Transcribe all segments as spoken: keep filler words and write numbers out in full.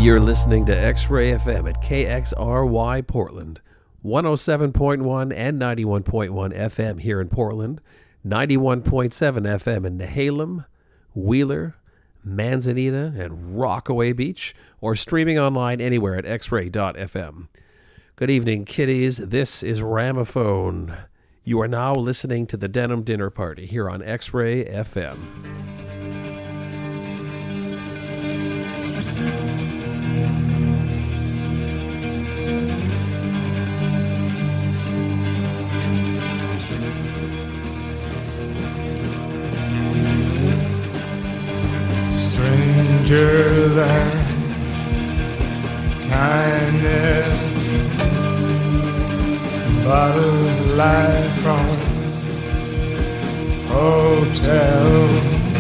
You're listening to X-Ray F M at K X R Y Portland, one oh seven point one and ninety-one point one F M here in Portland, ninety-one point seven F M in Nehalem, Wheeler, Manzanita, and Rockaway Beach, or streaming online anywhere at x ray dot f m. Good evening, kiddies. This is Ramaphone. You are now listening to the Denim Dinner Party here on X-Ray F M. Stranger than kindness, bottled life from hotel,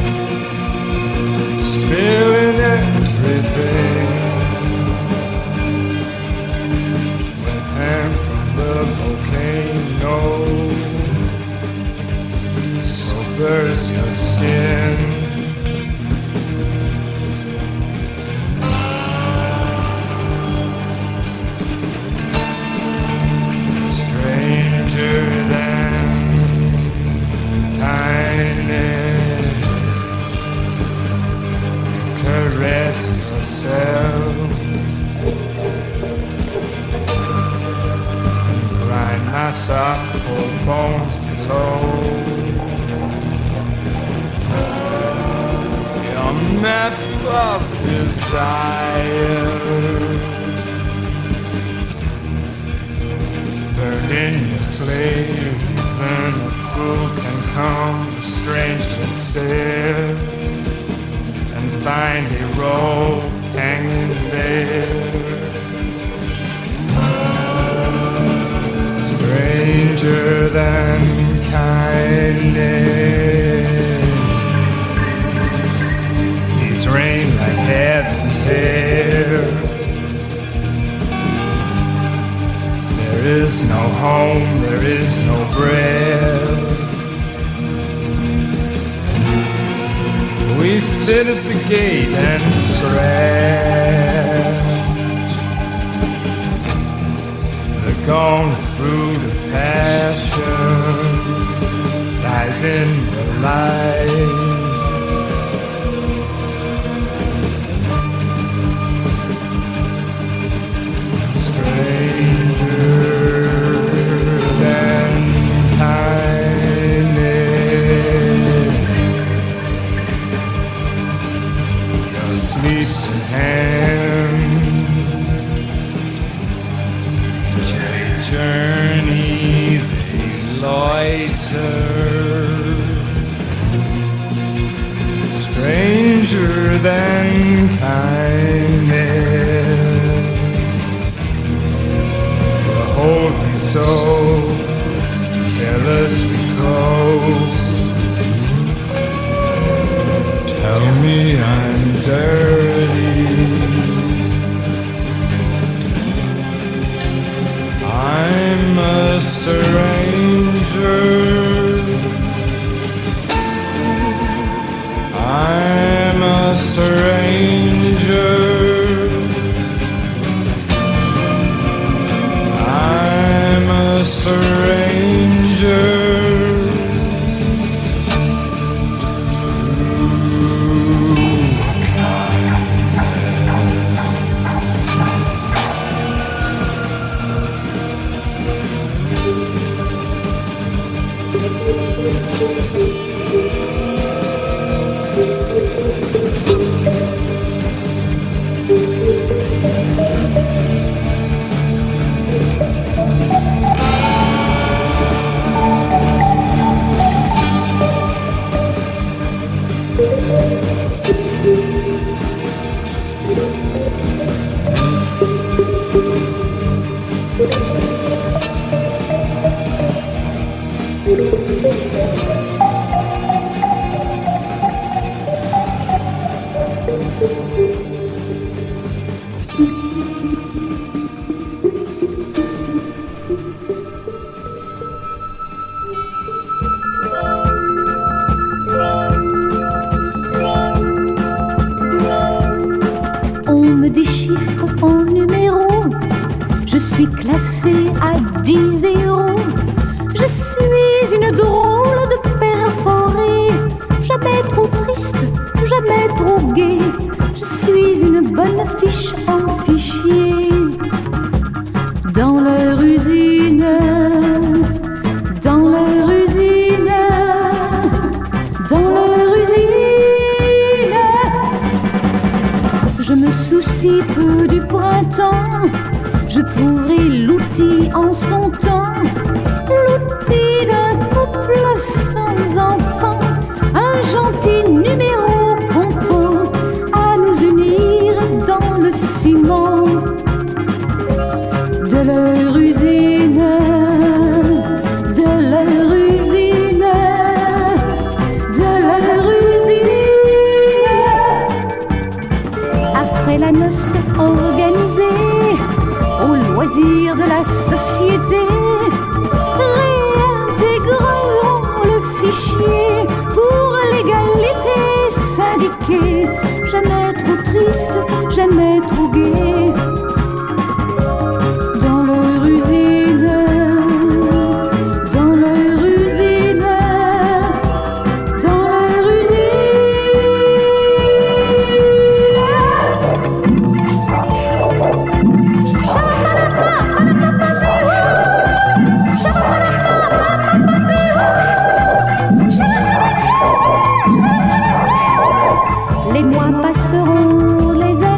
spilling everything, went hand from the volcano, so burst your skin. And grind my soft cold bones below your map of desire, burning your slave. Even a fool can come strange and stare and find a rope hanging there. Stranger than kindness keeps rain like heaven's hair. There is no home, there is no bread. We sit at the gate and stretch the gone fruit of passion dies in the light. Stranger than kindness, sleeping hands journey, they loiter. Stranger than kindness, the holy soul carelessly close. Tell me I'm dirty, I'm a stranger, I'm a stranger, I'm a stranger. suis classée à dix zéro. Je suis une drôle de perforée, jamais trop triste, jamais trop gaie. Je suis une bonne fiche en fichier. Dans leur usine, dans leur usine, dans leur usine, je me soucie peu du printemps. Je trouverai l'outil en son temps, l'outil d'un couple sans enfant, un gentil numéro content à nous unir dans le ciment de leur usine, de leur usine, de leur usine. Après la noce organisée, au loisir de la société, réintégrerons le fichier pour l'égalité syndiquée. Jamais trop triste, jamais trop gai. Dans leur usine, dans leur usine, dans leur Les mois passeront, les années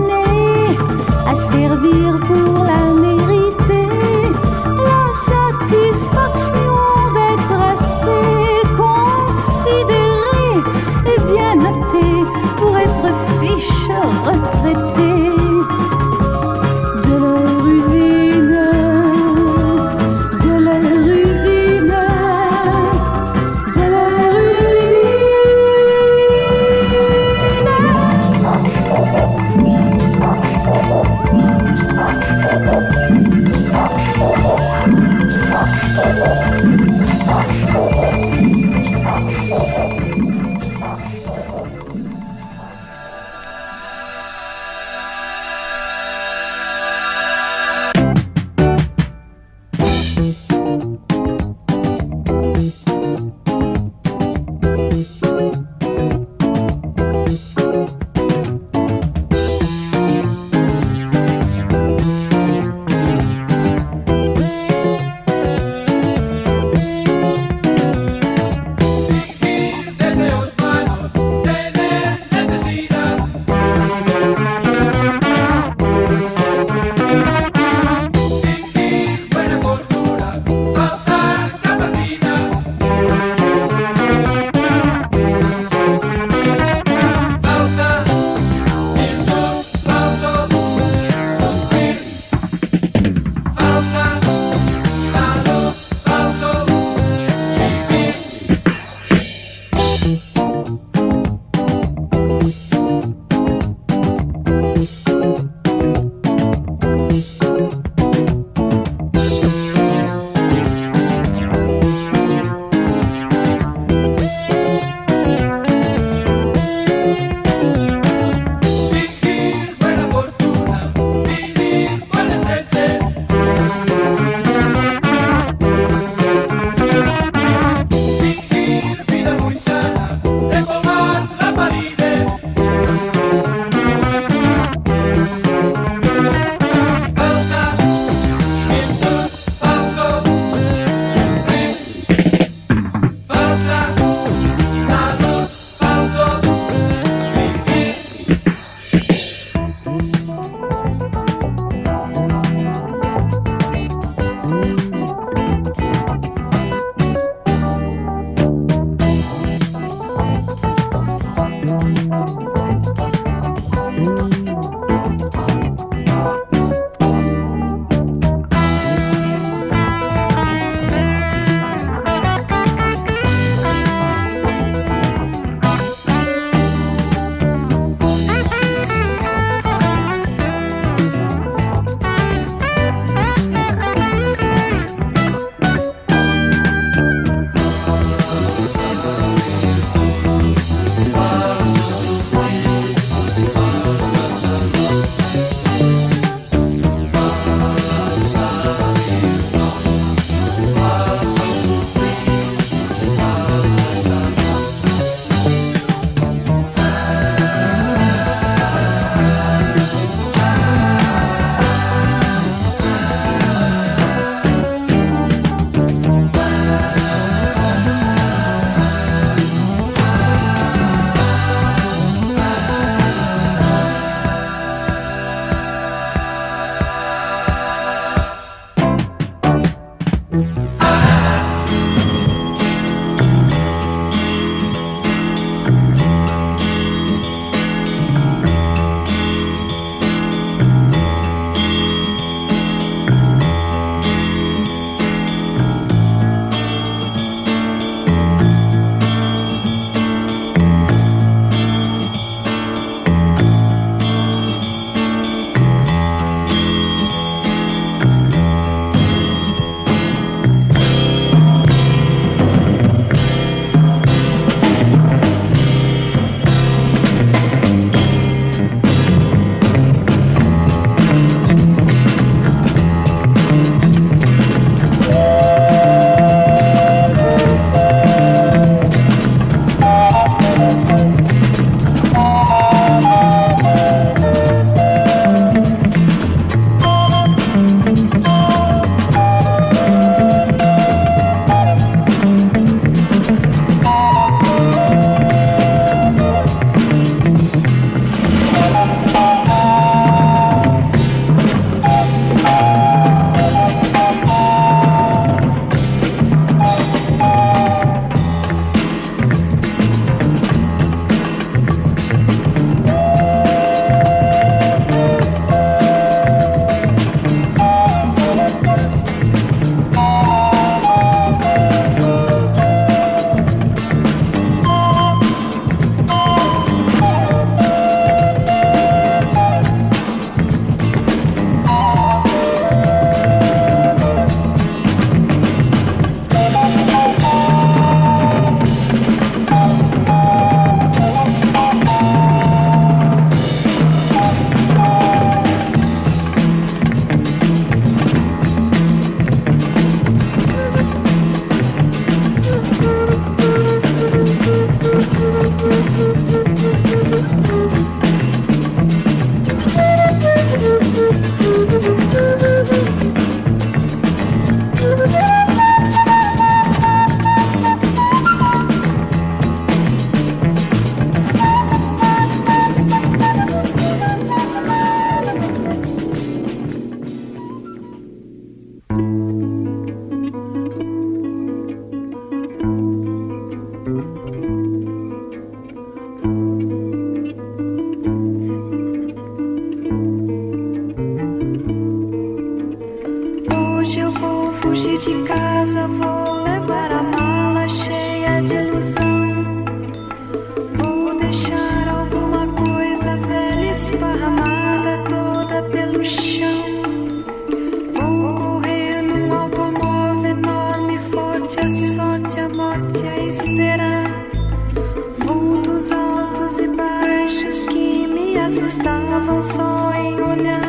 assustavam só em olhar.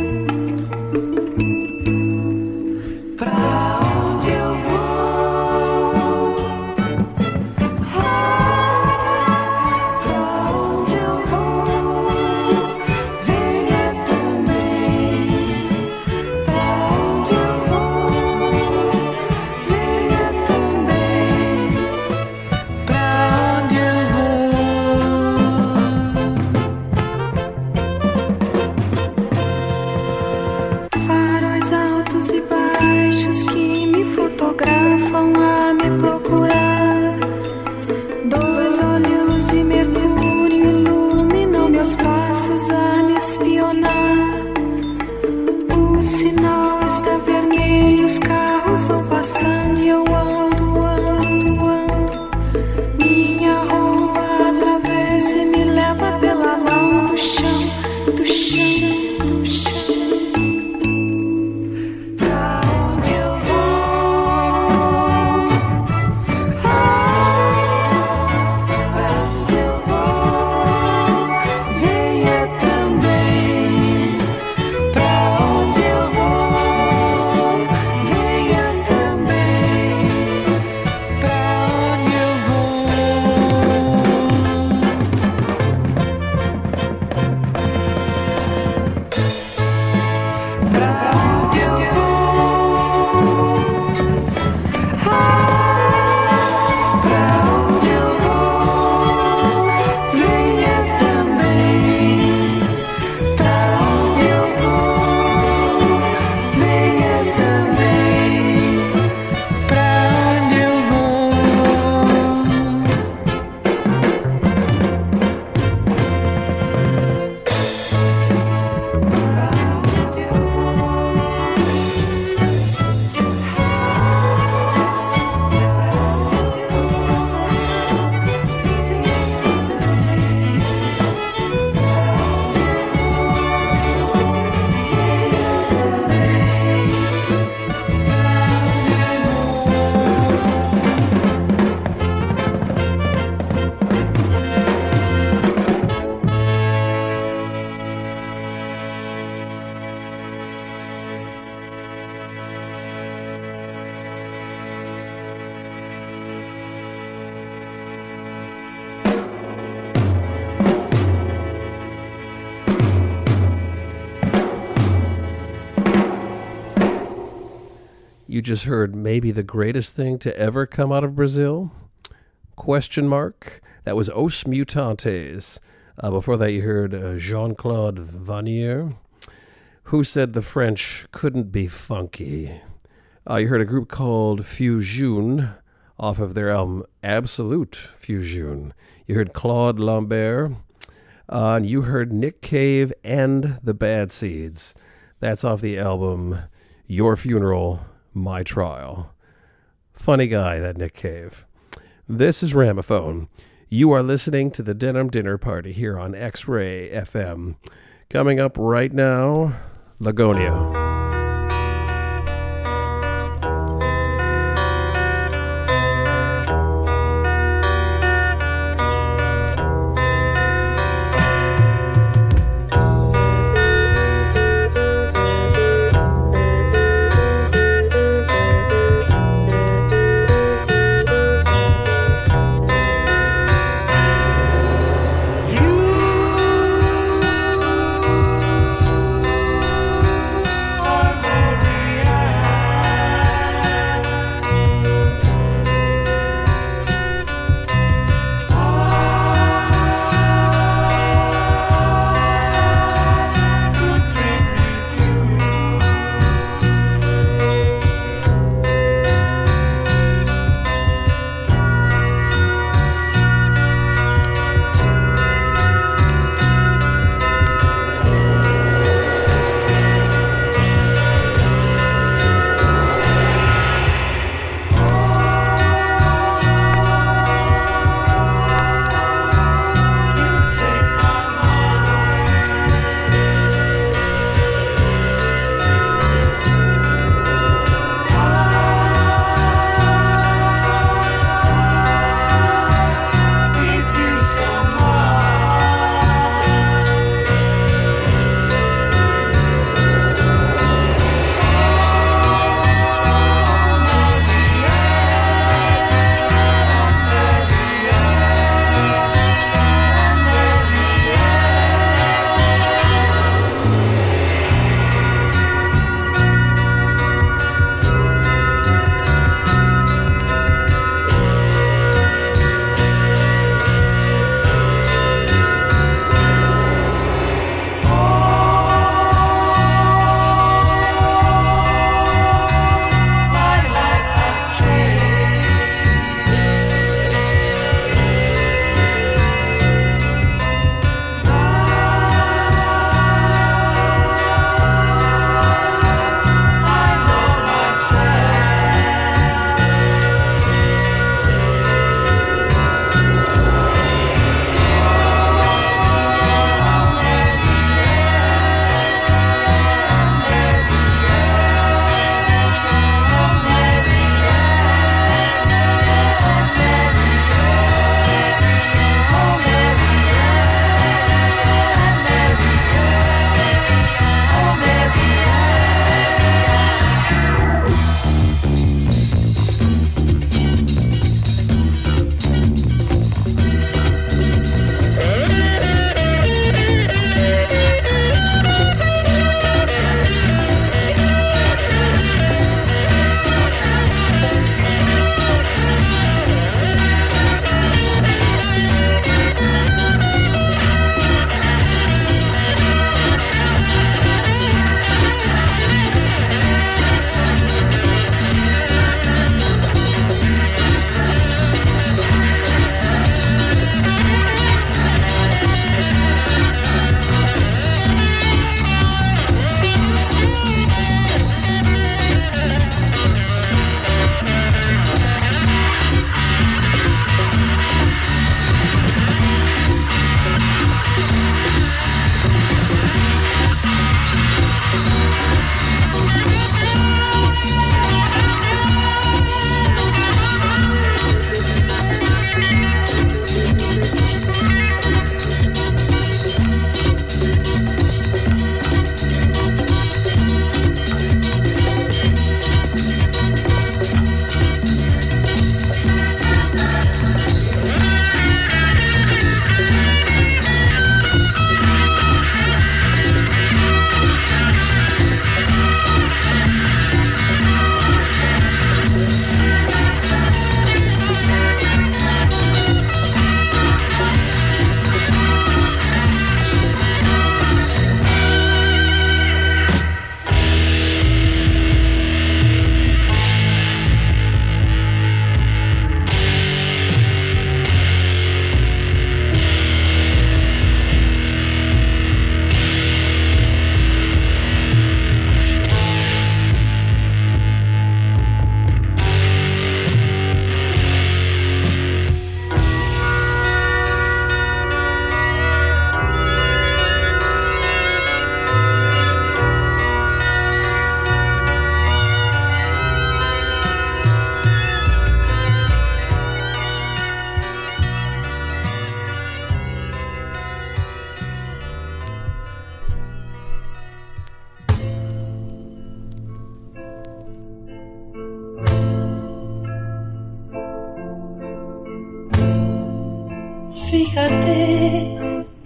Pra onde eu vou? Ah, pra onde eu vou? Venha também. Pra onde eu vou? Venha também. Pra onde eu vou? Faróis altos e baixos que me fotografam a me procurar. Dois olhos de mercúrio iluminam meus passos a me espionar. O sinal está vermelho, os carros vão passando e eu ando, ando, ando. Minha roupa atravessa e me leva pela mão do chão, do chão, do chão. Pra onde eu vou? Ah, pra onde eu vou? Venha também. Pra onde eu vou? Venha também. Pra onde eu vou? Pra onde eu vou? Ah, pra onde eu vou? Venha também. Pra onde eu vou? Venha também. Pra onde eu vou? You just heard maybe the greatest thing to ever come out of Brazil? Question mark. That was Os Mutantes. Uh, before that, you heard uh, Jean-Claude Vanier, who said the French couldn't be funky. Uh, you heard a group called Fusion off of their album Absolute Fusion. You heard Claude Lambert. Uh, and you heard Nick Cave and the Bad Seeds. That's off the album Your Funeral, My Trial. Funny guy, that Nick Cave. This is Ramaphone. You are listening to the Denim Dinner Party here on X-Ray F M. Coming up right now, Lagonia. You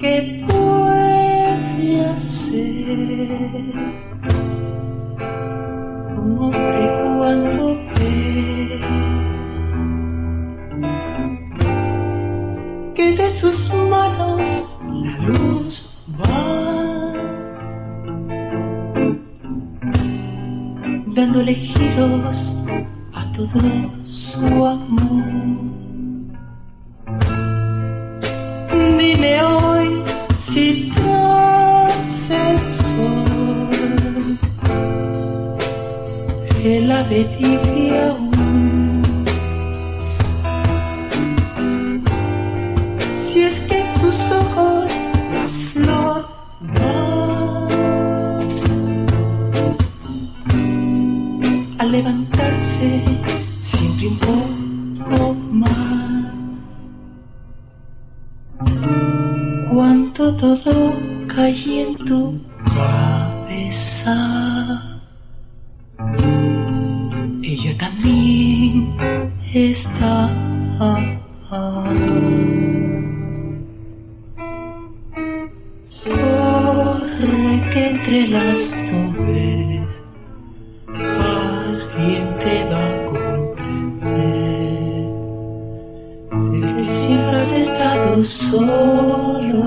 ¿qué puede hacer un hombre cuando ve que de sus manos la luz va dándole giros a todo su amor? Dime hoy si tras el sol el ave vive aún, si es que en sus ojos la flor va a levantarse siempre un poco más. Cuánto todo cae en tu cabeza, ella también está. Corre que entre las nubes alguien te va a comprender. Sé que siempre has estado solo.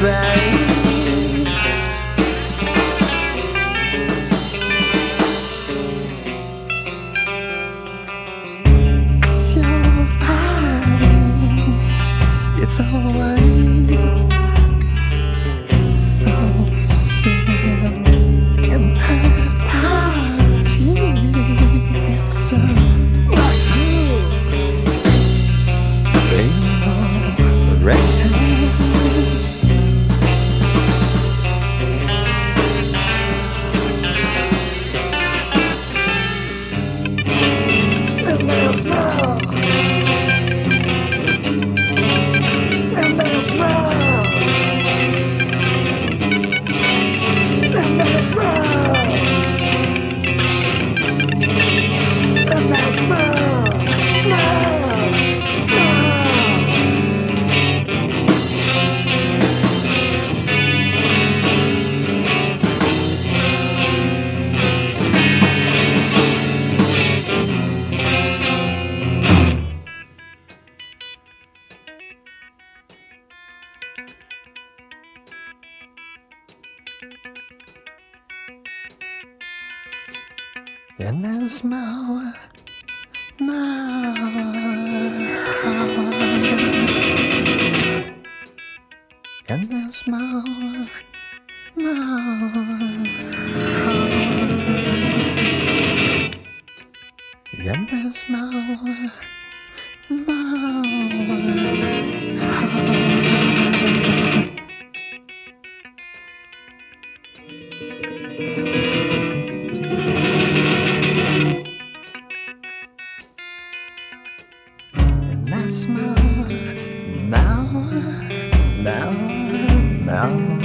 faced. It's your eye, it's always so serious in her party. It's so much rainbow red. And they'll smile, and they'll smile, and they'll smile, and they'll smile, smile, and they'll smile now. And they'll smile now. And they'll smile and they'll smile now, now, now.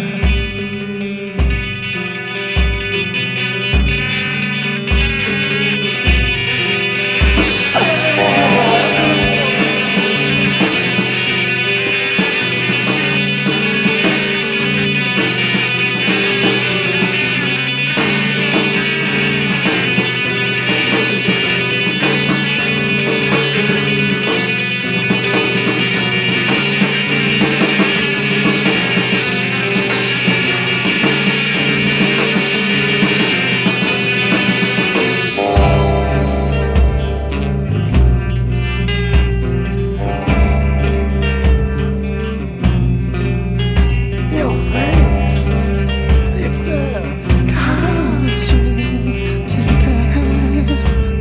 Your face, it's a country ticket.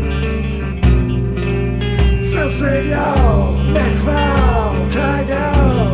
So save your neck for tiger.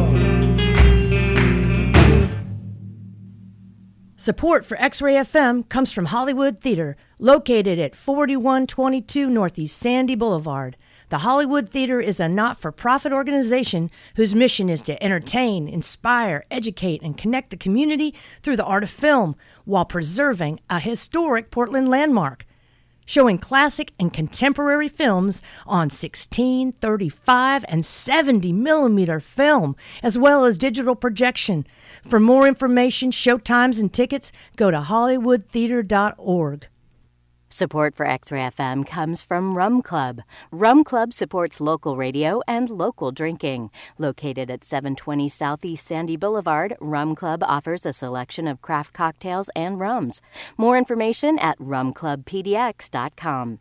Support for X-Ray F M comes from Hollywood Theater, located at forty-one twenty-two Northeast Sandy Boulevard. The Hollywood Theater is a not-for-profit organization whose mission is to entertain, inspire, educate, and connect the community through the art of film while preserving a historic Portland landmark. Showing classic and contemporary films on sixteen, thirty-five, and seventy millimeter film, as well as digital projection. For more information, showtimes, and tickets, go to hollywood theater dot org. Support for X-Ray F M comes from Rum Club. Rum Club supports local radio and local drinking. Located at seven twenty Southeast Sandy Boulevard, Rum Club offers a selection of craft cocktails and rums. More information at rum club p d x dot com.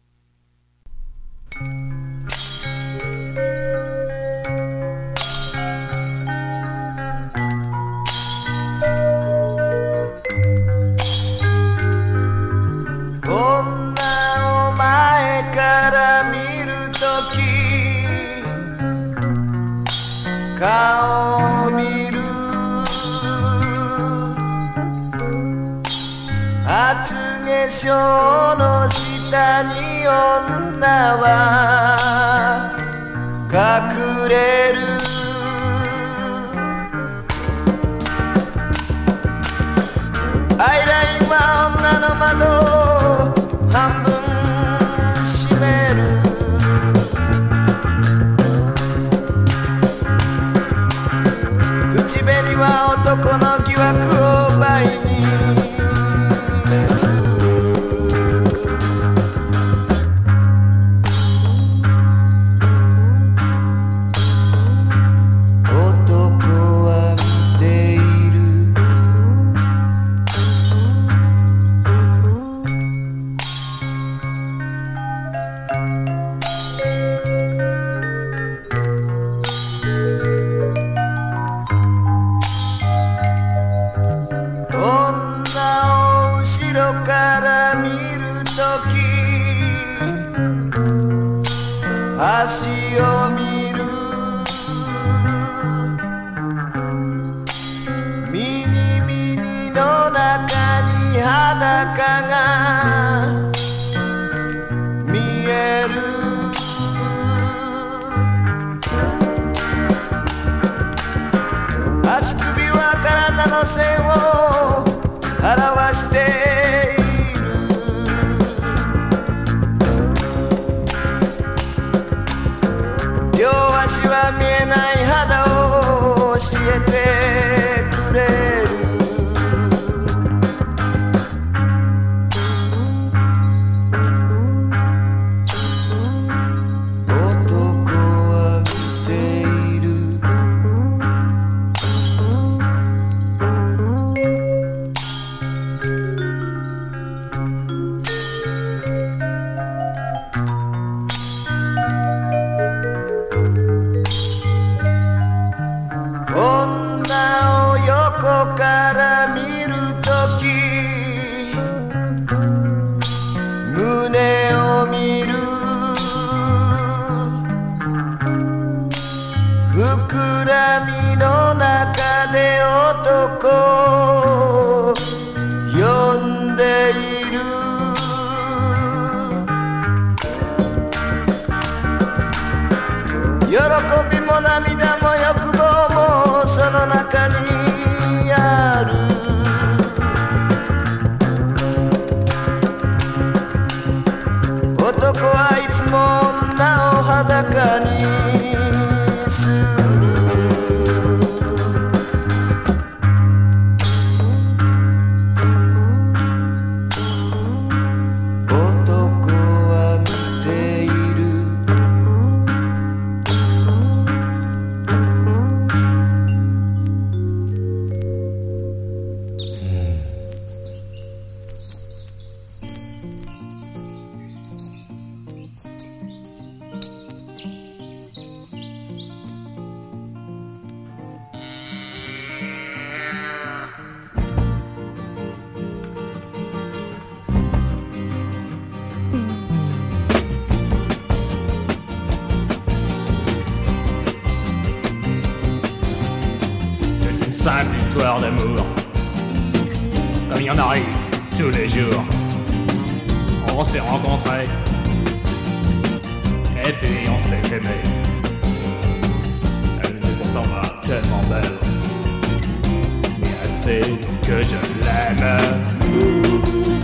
を見るミニミニの中に裸が見える足首は体の線を表している両足は見えない肌を教えてくれるから見るとき胸を見る膨らみの中で男を呼んでいる喜びも涙も欲望もその中にある男はいつも女を裸にする男は見ている simple histoire d'amour, comme il y en arrive tous les jours. On s'est rencontrés, et puis on s'est aimé. Elle était pourtant pas tellement belle, mais assez que je l'aime.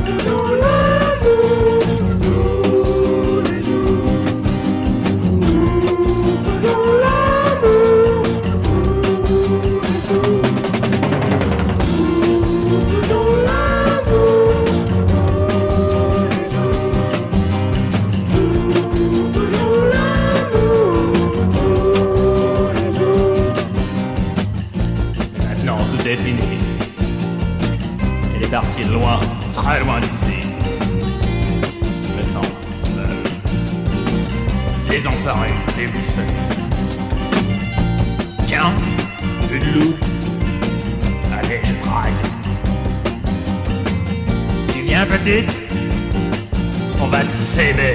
C'est fini. Elle est partie loin, très loin d'ici. Maintenant, seul, désemparé, déboussolé. Tiens, une loupe. Allez, je drague. Tu viens, petite? On va s'aimer.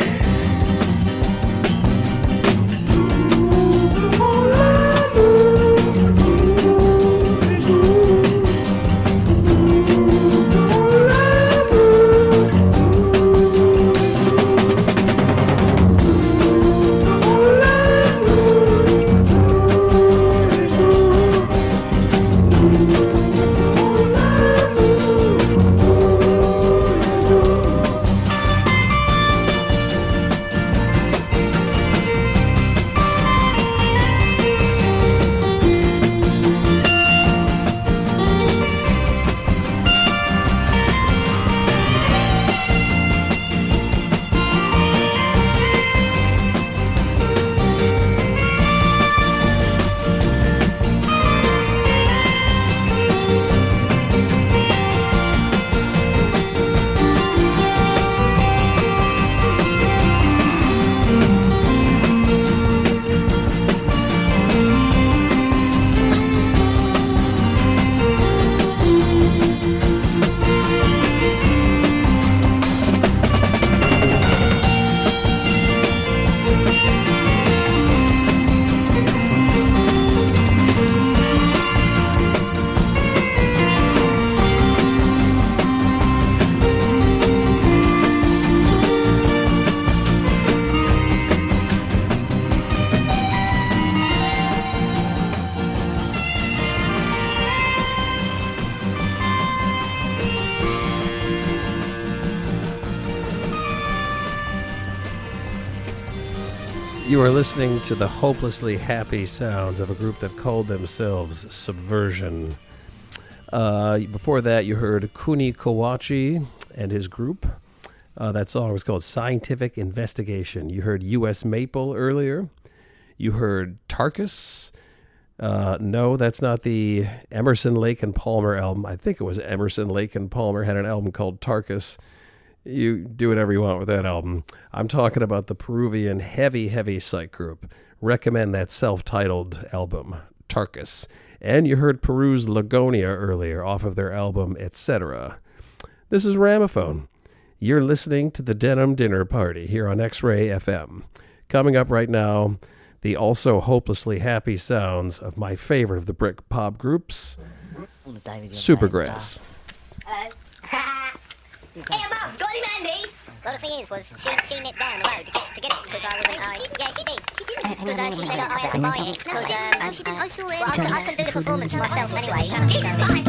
You are listening to the hopelessly happy sounds of a group that called themselves Subversion. Uh, before that, you heard Kuni Kawachi and his group. Uh, that song was called Scientific Investigation. You heard U S Maple earlier. You heard Tarkus. Uh, no, that's not the Emerson, Lake and Palmer album. I think it was Emerson, Lake and Palmer had an album called Tarkus. You do whatever you want with that album. I'm talking about the Peruvian heavy, heavy psych group. Recommend that self-titled album, Tarkus. And you heard Peru's Lagonia earlier off of their album, et cetera. This is Ramophone. You're listening to the Denim Dinner Party here on X-Ray F M. Coming up right now, the also hopelessly happy sounds of my favorite of the Brick pop groups, Supergrass. Hello. Hey, Mum, got any Mandy's? Well, the thing is, was she, she nipped down the road to get, to get it because I wasn't. I, yeah, she did. She did. Because uh, she said I had to buy it because um, no, she didn't. I saw it. Well, I, could, I could do the performance myself anyway. Jesus Christ!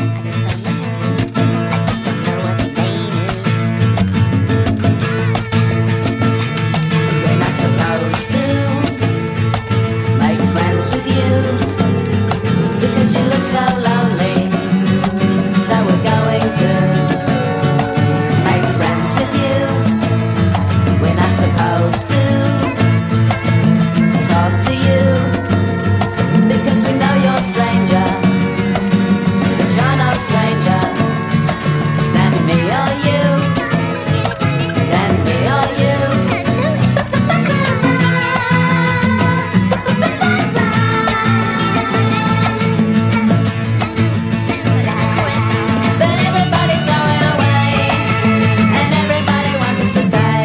We're not supposed to make friends with you because you look so lonely. So we're going to. Supposed to talk to you because we know you're a stranger, but you're no stranger than me or you, than me or you. But everybody's going away and everybody wants us to stay.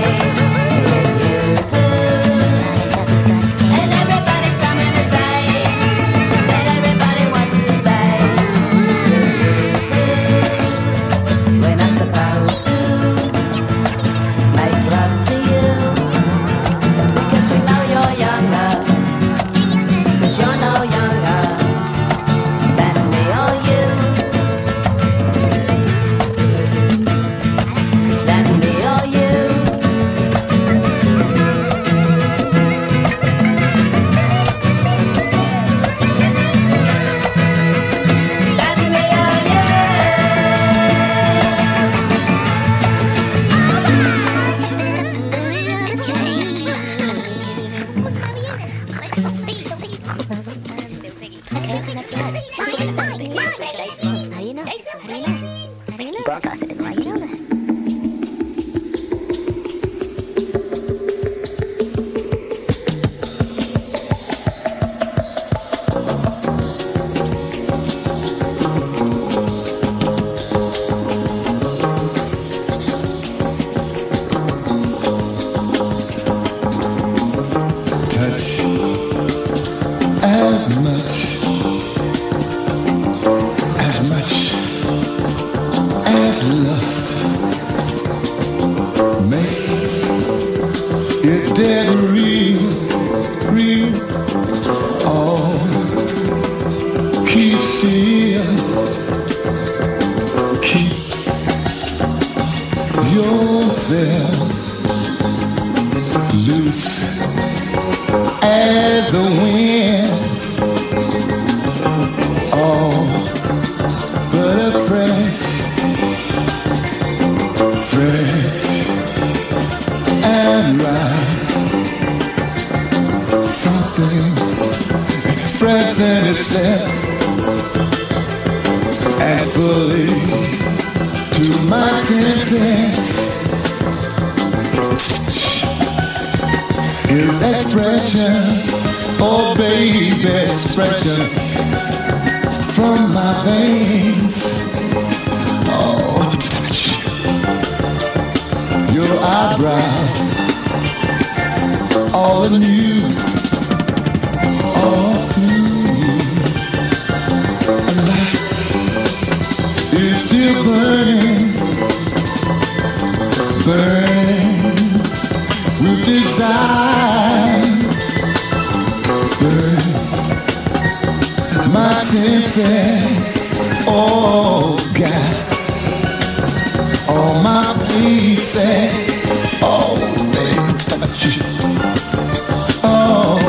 Oh,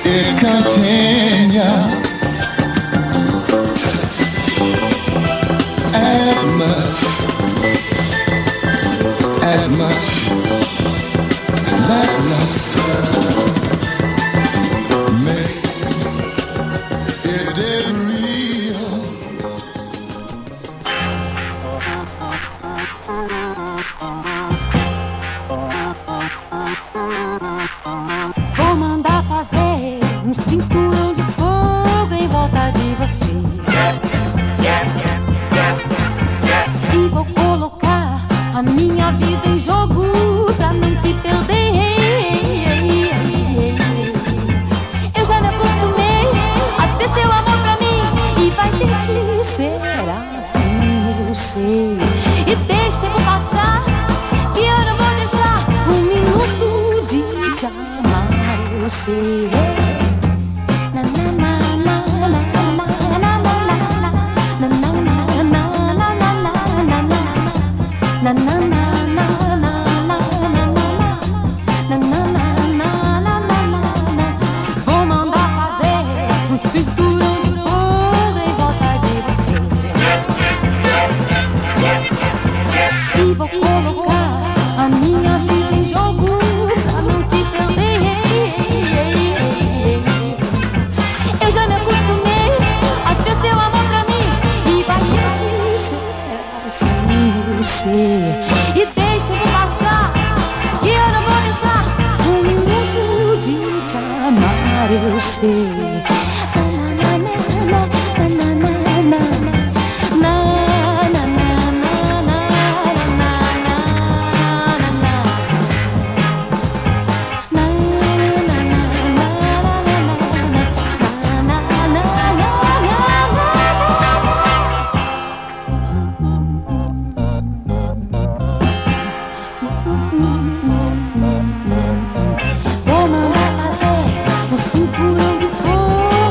it continues as much, as much as lackluster make it did real. Vou mandar fazer um cinturão de fogo em volta de você. E vou colocar a minha vida em jogo pra não te perder. Eu já me acostumei a ter seu amor pra mim e vai ter que ser assim, eu sei. E deixa o tempo passar que eu não vou deixar um minuto de te amar, eu sei. Na na na na na na na na na na na na na. Vou mandar fazer um cinturão de fogo em volta de você. E vou colocar a minha vida em jogo pra não te perder. Eu já me acostumei a ter seu amor pra mim e vai ser assim, eu sei. E deixa o tempo passar que eu não vou deixar um minuto de te amar, eu sei. Vou mandar fazer um cinturão de fogo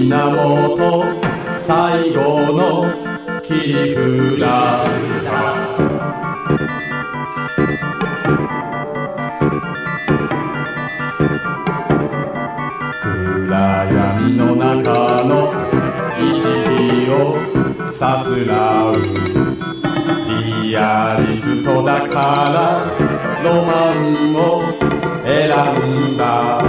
源最後の切り札だ。暗闇の中の意識をさすらうリアリストだからロマンを選んだ。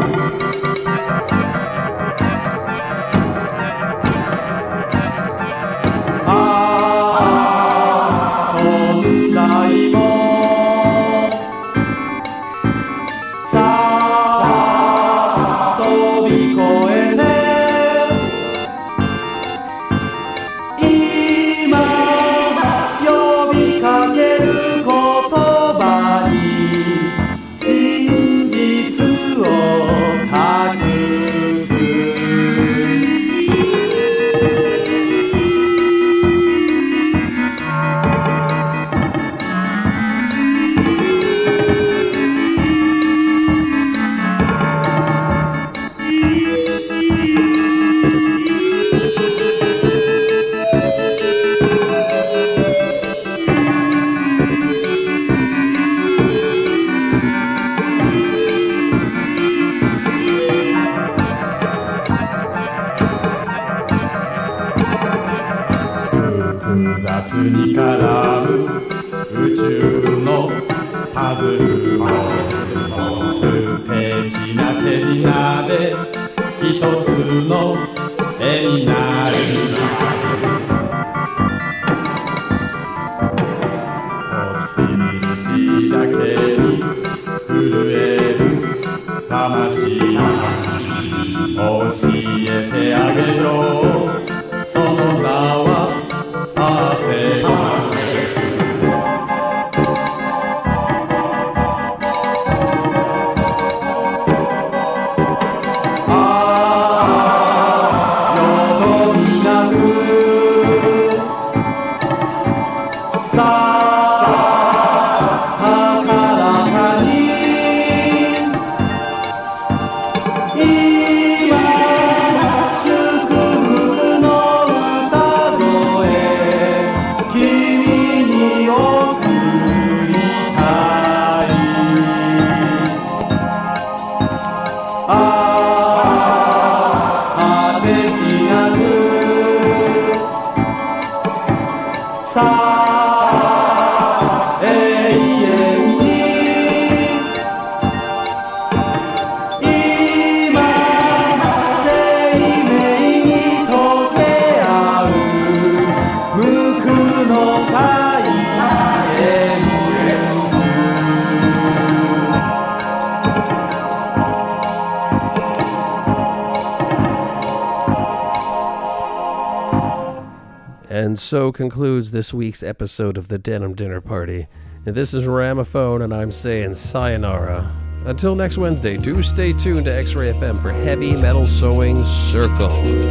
And so concludes this week's episode of the Denim Dinner Party. And this is Ramaphone, and I'm saying sayonara. Until next Wednesday, do stay tuned to X-Ray F M for Heavy Metal Sewing Circle.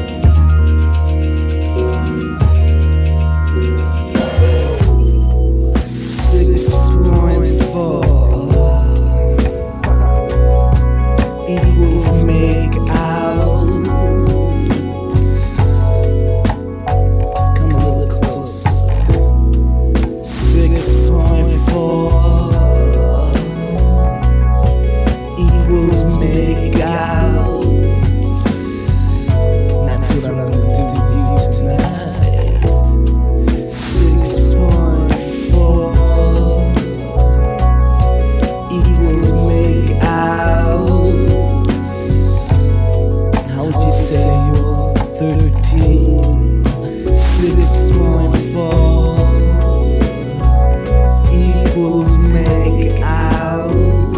Six point four equals make out. Come a little closer. Six point four equals make out. That's what I'm gonna do to you tonight. Six point four equals make out. How would you say you're thirteen? Six point four equals make out.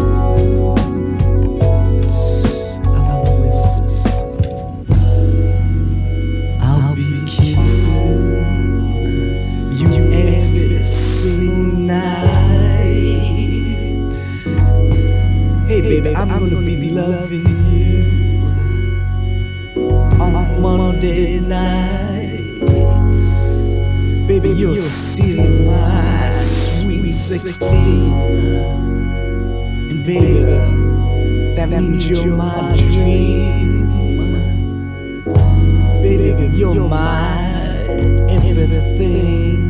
I'm gonna whisper something. I'll be kissing you every single night. Hey baby, I'm gonna be loving you on Monday nights. Baby, you're still my sweet sixteen. And baby, that means you're my dream. You're my everything.